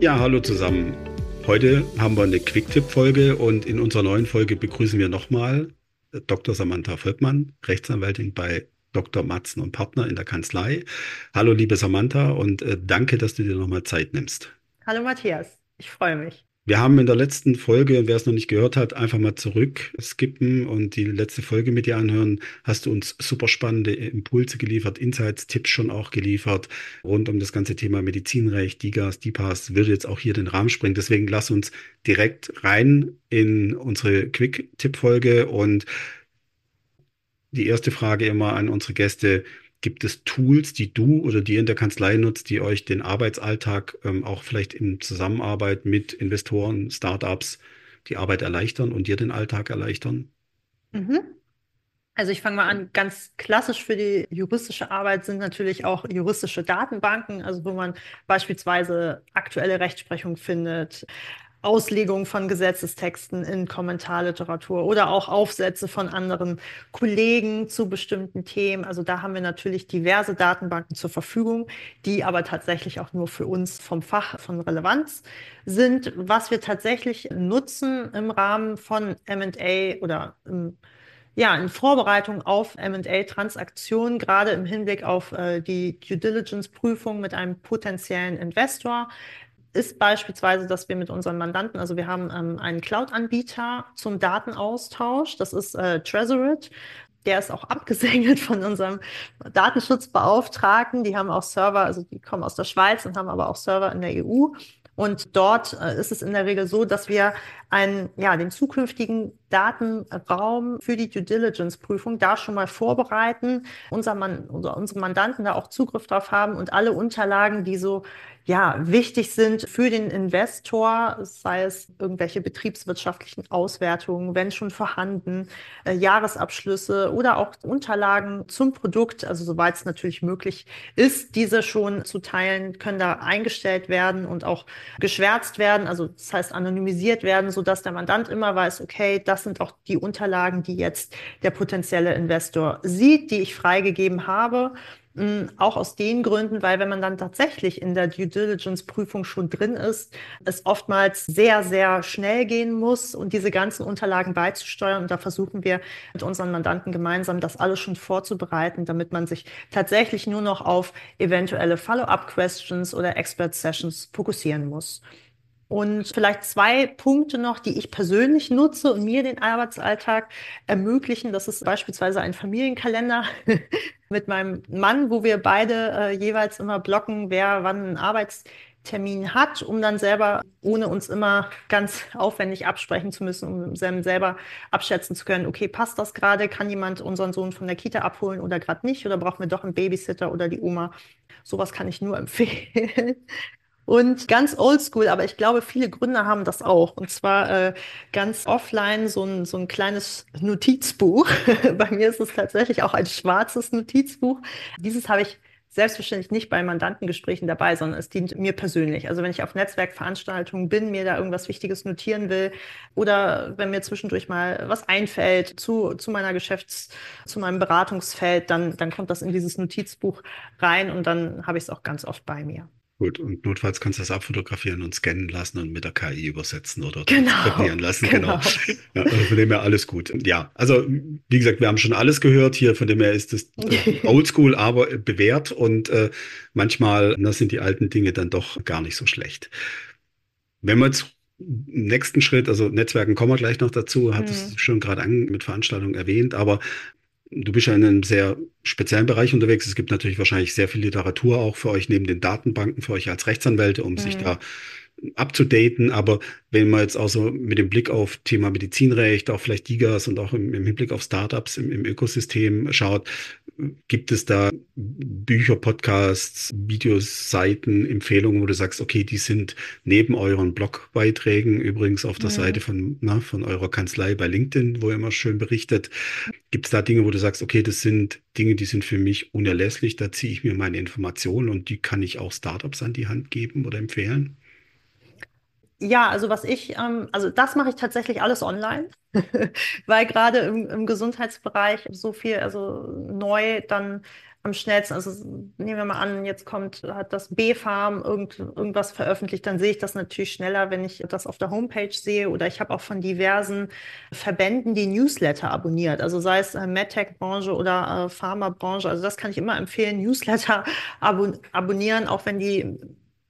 Ja, hallo zusammen. Heute haben wir eine Quick-Tipp-Folge und in unserer neuen Folge begrüßen wir nochmal Dr. Samantha Volkmann, Rechtsanwältin bei Dr. Matzen und Partner in der Kanzlei. Hallo, liebe Samantha, und danke, dass du dir nochmal Zeit nimmst. Hallo Matthias, ich freue mich. Wir haben in der letzten Folge, wer es noch nicht gehört hat, einfach mal zurück skippen und die letzte Folge mit dir anhören. Hast du uns super spannende Impulse geliefert, Insights, Tipps schon auch geliefert rund um das ganze Thema Medizinrecht, DiGAS, DiPAS, würde jetzt auch hier den Rahmen sprengen. Deswegen lass uns direkt rein in unsere Quick-Tipp-Folge und die erste Frage immer an unsere Gäste. Gibt es Tools, die du oder die ihr in der Kanzlei nutzt, die euch den Arbeitsalltag auch vielleicht in Zusammenarbeit mit Investoren, Startups die Arbeit erleichtern und dir den Alltag erleichtern? Mhm. Also ich fange mal an, ganz klassisch für die juristische Arbeit sind natürlich auch juristische Datenbanken, also wo man beispielsweise aktuelle Rechtsprechung findet, Auslegung von Gesetzestexten in Kommentarliteratur oder auch Aufsätze von anderen Kollegen zu bestimmten Themen. Also da haben wir natürlich diverse Datenbanken zur Verfügung, die aber tatsächlich auch nur für uns vom Fach von Relevanz sind. Was wir tatsächlich nutzen im Rahmen von M&A oder ja, in Vorbereitung auf M&A-Transaktionen, gerade im Hinblick auf die Due Diligence-Prüfung mit einem potenziellen Investor, ist beispielsweise, dass wir mit unseren Mandanten, also wir haben einen Cloud-Anbieter zum Datenaustausch, das ist Tresorit. Der ist auch abgesegnet von unserem Datenschutzbeauftragten. Die haben auch Server, also die kommen aus der Schweiz und haben aber auch Server in der EU. Und dort ist es in der Regel so, dass wir den zukünftigen Datenraum für die Due Diligence-Prüfung da schon mal vorbereiten, unsere Mandanten da auch Zugriff drauf haben und alle Unterlagen, die so wichtig sind für den Investor, sei es irgendwelche betriebswirtschaftlichen Auswertungen, wenn schon vorhanden, Jahresabschlüsse oder auch Unterlagen zum Produkt, also soweit es natürlich möglich ist, diese schon zu teilen, können da eingestellt werden und auch geschwärzt werden, also das heißt anonymisiert werden, sodass der Mandant immer weiß, okay, das sind auch die Unterlagen, die jetzt der potenzielle Investor sieht, die ich freigegeben habe. Auch aus den Gründen, weil wenn man dann tatsächlich in der Due Diligence-Prüfung schon drin ist, es oftmals sehr, sehr schnell gehen muss und diese ganzen Unterlagen beizusteuern. Und da versuchen wir mit unseren Mandanten gemeinsam, das alles schon vorzubereiten, damit man sich tatsächlich nur noch auf eventuelle Follow-up-Questions oder Expert-Sessions fokussieren muss. Und vielleicht zwei Punkte noch, die ich persönlich nutze und mir den Arbeitsalltag ermöglichen. Das ist beispielsweise ein Familienkalender mit meinem Mann, wo wir beide jeweils immer blocken, wer wann einen Arbeitstermin hat, um dann selber, ohne uns immer ganz aufwendig absprechen zu müssen, um selber abschätzen zu können, okay, passt das gerade? Kann jemand unseren Sohn von der Kita abholen oder gerade nicht? Oder brauchen wir doch einen Babysitter oder die Oma? Sowas kann ich nur empfehlen. Und ganz oldschool, aber ich glaube, viele Gründer haben das auch. Und zwar ganz offline so ein kleines Notizbuch. Bei mir ist es tatsächlich auch ein schwarzes Notizbuch. Dieses habe ich selbstverständlich nicht bei Mandantengesprächen dabei, sondern es dient mir persönlich. Also wenn ich auf Netzwerkveranstaltungen bin, mir da irgendwas Wichtiges notieren will oder wenn mir zwischendurch mal was einfällt zu meiner zu meinem Beratungsfeld, dann kommt das in dieses Notizbuch rein und dann habe ich es auch ganz oft bei mir. Gut, und notfalls kannst du das abfotografieren und scannen lassen und mit der KI übersetzen oder transkribieren Genau, lassen, genau. genau. Ja, also von dem her alles gut. Ja, also wie gesagt, wir haben schon alles gehört hier, von dem her ist es oldschool, aber bewährt und manchmal sind die alten Dinge dann doch gar nicht so schlecht. Wenn wir jetzt im nächsten Schritt, also Netzwerken kommen wir gleich noch dazu, hattest du Hm. schon gerade mit Veranstaltungen erwähnt, aber du bist ja in einem sehr speziellen Bereich unterwegs. Es gibt natürlich wahrscheinlich sehr viel Literatur auch für euch neben den Datenbanken, für euch als Rechtsanwälte, um sich Hm. da abzudaten. Aber wenn man jetzt auch so mit dem Blick auf Thema Medizinrecht, auch vielleicht DiGAs und auch im Hinblick auf Startups im Ökosystem schaut, gibt es da Bücher, Podcasts, Videos, Seiten, Empfehlungen, wo du sagst, okay, die sind neben euren Blogbeiträgen, übrigens auf der Seite Hm. von eurer Kanzlei bei LinkedIn, wo ihr immer schön berichtet, gibt es da Dinge, wo du sagst, okay, das sind Dinge, die sind für mich unerlässlich, da ziehe ich mir meine Informationen und die kann ich auch Startups an die Hand geben oder empfehlen? Ja, also also das mache ich tatsächlich alles online, weil gerade im Gesundheitsbereich so viel, also neu dann am schnellsten. Also nehmen wir mal an, hat das B-Farm irgendwas veröffentlicht, dann sehe ich das natürlich schneller, wenn ich das auf der Homepage sehe. Oder ich habe auch von diversen Verbänden die Newsletter abonniert. Also sei es MedTech-Branche oder Pharma-Branche. Also das kann ich immer empfehlen, Newsletter abonnieren, auch wenn die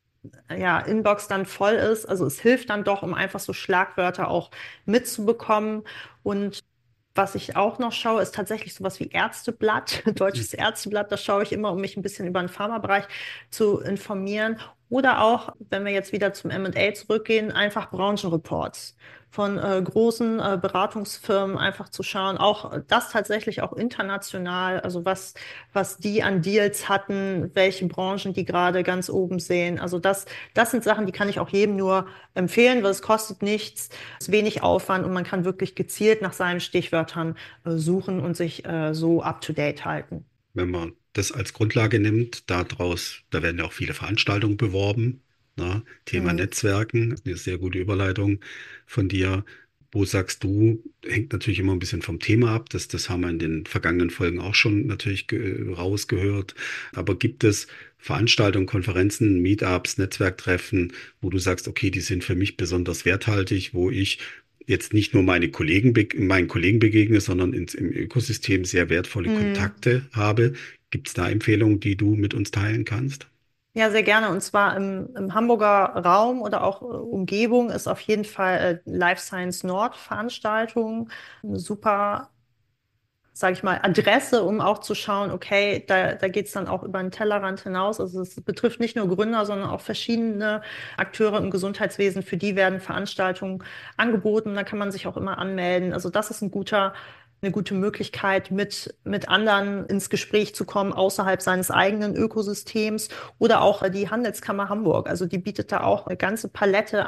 Inbox dann voll ist. Also es hilft dann doch, um einfach so Schlagwörter auch mitzubekommen. Und was ich auch noch schaue, ist tatsächlich sowas wie Ärzteblatt, Deutsches Ärzteblatt. Das schaue ich immer, um mich ein bisschen über den Pharmabereich zu informieren. Oder auch, wenn wir jetzt wieder zum M&A zurückgehen, einfach Branchenreports von großen Beratungsfirmen einfach zu schauen. Auch das tatsächlich auch international, also was die an Deals hatten, welche Branchen die gerade ganz oben sehen. Also das sind Sachen, die kann ich auch jedem nur empfehlen, weil es kostet nichts, es ist wenig Aufwand und man kann wirklich gezielt nach seinen Stichwörtern suchen und sich so up-to-date halten. Wenn man das als Grundlage nimmt, da werden ja auch viele Veranstaltungen beworben. Ne? Thema Mhm. Netzwerken, eine sehr gute Überleitung von dir. Wo sagst du, hängt natürlich immer ein bisschen vom Thema ab. Das haben wir in den vergangenen Folgen auch schon natürlich rausgehört. Aber gibt es Veranstaltungen, Konferenzen, Meetups, Netzwerktreffen, wo du sagst, okay, die sind für mich besonders werthaltig, wo ich jetzt nicht nur meinen Kollegen begegne, sondern im Ökosystem sehr wertvolle Mhm. Kontakte habe. Gibt es da Empfehlungen, die du mit uns teilen kannst? Ja, sehr gerne. Und zwar im Hamburger Raum oder auch Umgebung ist auf jeden Fall Life Science Nord Veranstaltung eine super, sage ich mal, Adresse, um auch zu schauen, okay, da geht es dann auch über den Tellerrand hinaus. Also es betrifft nicht nur Gründer, sondern auch verschiedene Akteure im Gesundheitswesen. Für die werden Veranstaltungen angeboten. Da kann man sich auch immer anmelden. Also das ist eine gute Möglichkeit, mit anderen ins Gespräch zu kommen, außerhalb seines eigenen Ökosystems. Oder auch die Handelskammer Hamburg. Also die bietet da auch eine ganze Palette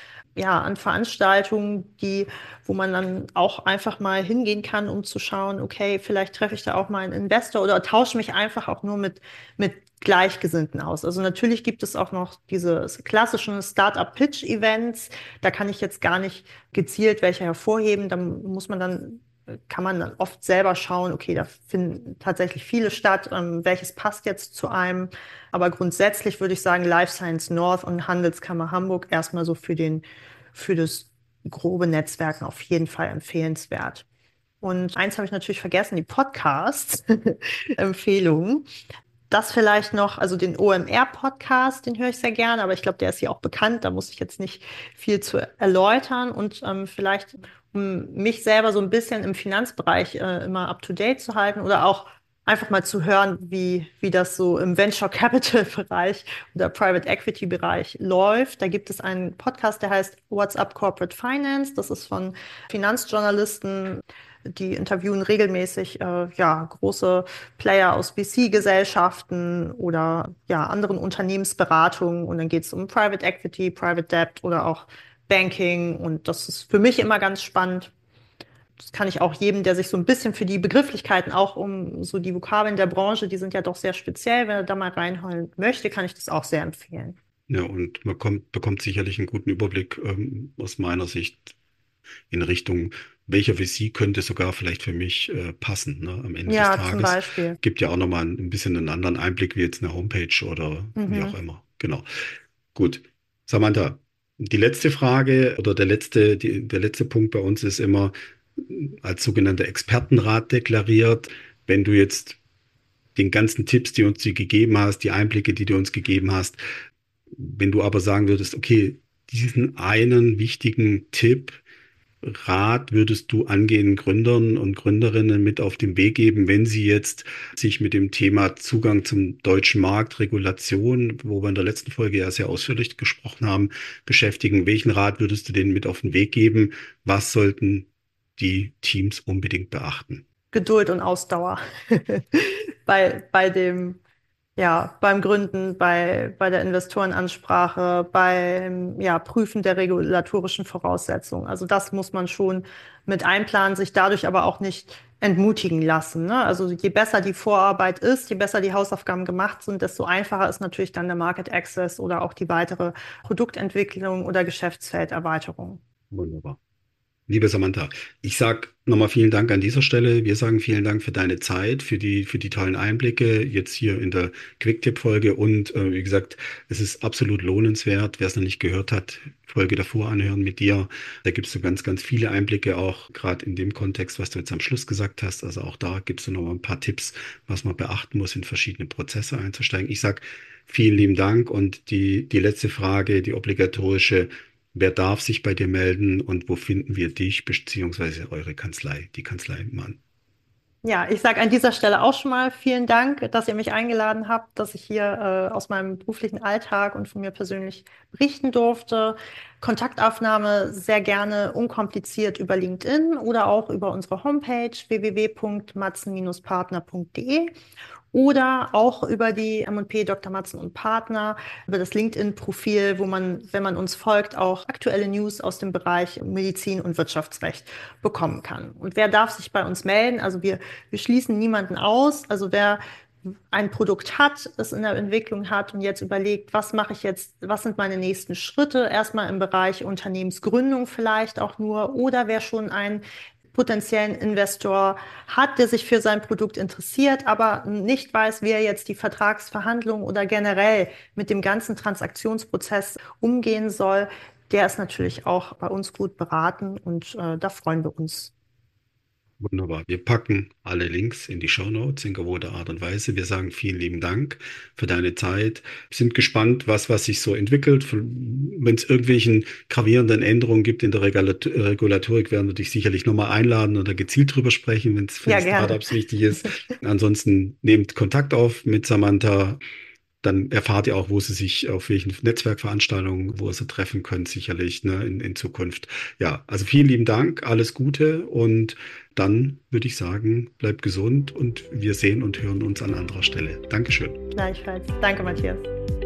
an Veranstaltungen, wo man dann auch einfach mal hingehen kann, um zu schauen, okay, vielleicht treffe ich da auch mal einen Investor oder tausche mich einfach auch nur mit Gleichgesinnten aus. Also natürlich gibt es auch noch diese klassischen Startup-Pitch-Events. Da kann ich jetzt gar nicht gezielt welche hervorheben. Kann man dann oft selber schauen, okay, da finden tatsächlich viele statt, welches passt jetzt zu einem. Aber grundsätzlich würde ich sagen, Life Science North und Handelskammer Hamburg erstmal so für das grobe Netzwerken auf jeden Fall empfehlenswert. Und eins habe ich natürlich vergessen, die Podcasts, Empfehlungen. Das vielleicht noch, also den OMR-Podcast, den höre ich sehr gerne, aber ich glaube, der ist ja auch bekannt, da muss ich jetzt nicht viel zu erläutern. Und vielleicht, um mich selber so ein bisschen im Finanzbereich immer up-to-date zu halten oder auch einfach mal zu hören, wie das so im Venture Capital-Bereich oder Private Equity-Bereich läuft. Da gibt es einen Podcast, der heißt What's Up Corporate Finance. Das ist von Finanzjournalisten. Die interviewen regelmäßig große Player aus VC-Gesellschaften oder anderen Unternehmensberatungen. Und dann geht es um Private Equity, Private Debt oder auch Banking. Und das ist für mich immer ganz spannend. Das kann ich auch jedem, der sich so ein bisschen für die Begrifflichkeiten, auch um so die Vokabeln der Branche, die sind ja doch sehr speziell, wenn er da mal reinholen möchte, kann ich das auch sehr empfehlen. Ja, und bekommt sicherlich einen guten Überblick, aus meiner Sicht in Richtung, welcher VC könnte sogar vielleicht für mich passen, ne, am Ende des Ja, zum Tages. Beispiel. Gibt ja auch nochmal ein bisschen einen anderen Einblick wie jetzt eine Homepage oder wie auch Mhm. immer. Genau. Gut. Samantha, die letzte Frage oder der letzte Punkt bei uns ist immer als sogenannter Expertenrat deklariert. Wenn du jetzt den ganzen Tipps, die uns die gegeben hast, die Einblicke, die du uns gegeben hast, wenn du aber sagen würdest, okay, diesen einen wichtigen Tipp, Rat würdest du angehenden Gründern und Gründerinnen mit auf den Weg geben, wenn sie jetzt sich mit dem Thema Zugang zum deutschen Markt, Regulation, wo wir in der letzten Folge ja sehr ausführlich gesprochen haben, beschäftigen? Welchen Rat würdest du denen mit auf den Weg geben? Was sollten die Teams unbedingt beachten? Geduld und Ausdauer beim Gründen, bei der Investorenansprache, beim Prüfen der regulatorischen Voraussetzungen. Also das muss man schon mit einplanen, sich dadurch aber auch nicht entmutigen lassen. Ne? Also je besser die Vorarbeit ist, je besser die Hausaufgaben gemacht sind, desto einfacher ist natürlich dann der Market Access oder auch die weitere Produktentwicklung oder Geschäftsfelderweiterung. Wunderbar. Liebe Samantha, ich sage nochmal vielen Dank an dieser Stelle. Wir sagen vielen Dank für deine Zeit, für die tollen Einblicke jetzt hier in der Quick-Tipp-Folge. Und wie gesagt, es ist absolut lohnenswert. Wer es noch nicht gehört hat, Folge davor anhören mit dir. Da gibst du ganz, ganz viele Einblicke, auch gerade in dem Kontext, was du jetzt am Schluss gesagt hast. Also auch da gibst du nochmal ein paar Tipps, was man beachten muss, in verschiedene Prozesse einzusteigen. Ich sage vielen lieben Dank und die letzte Frage, die obligatorische. Wer darf sich bei dir melden und wo finden wir dich beziehungsweise eure Kanzlei, die Kanzlei Mann? Ja, ich sage an dieser Stelle auch schon mal vielen Dank, dass ihr mich eingeladen habt, dass ich hier aus meinem beruflichen Alltag und von mir persönlich berichten durfte. Kontaktaufnahme sehr gerne unkompliziert über LinkedIn oder auch über unsere Homepage www.matzen-partner.de oder auch über die M&P Dr. Matzen und Partner, über das LinkedIn-Profil, wo man, wenn man uns folgt, auch aktuelle News aus dem Bereich Medizin und Wirtschaftsrecht bekommen kann. Und wer darf sich bei uns melden? Also wir schließen niemanden aus. Also wer ein Produkt hat, es in der Entwicklung hat und jetzt überlegt, was mache ich jetzt, was sind meine nächsten Schritte, erstmal im Bereich Unternehmensgründung vielleicht auch nur, oder wer schon einen potenziellen Investor hat, der sich für sein Produkt interessiert, aber nicht weiß, wie er jetzt die Vertragsverhandlungen oder generell mit dem ganzen Transaktionsprozess umgehen soll, der ist natürlich auch bei uns gut beraten und da freuen wir uns. Wunderbar. Wir packen alle Links in die Shownotes in gewohnter Art und Weise. Wir sagen vielen lieben Dank für deine Zeit. Sind gespannt, was sich so entwickelt. Wenn es irgendwelchen gravierenden Änderungen gibt in der Regulatorik, werden wir dich sicherlich nochmal einladen oder gezielt drüber sprechen, wenn es für Ja, die gerne. Startups wichtig ist. Ansonsten nehmt Kontakt auf mit Samantha. Dann erfahrt ihr auch, wo sie sich, auf welchen Netzwerkveranstaltungen, wo ihr sie treffen könnt, sicherlich, ne, in Zukunft. Ja, also vielen lieben Dank, alles Gute und dann würde ich sagen, bleibt gesund und wir sehen und hören uns an anderer Stelle. Dankeschön. Gleichfalls. Danke, Matthias.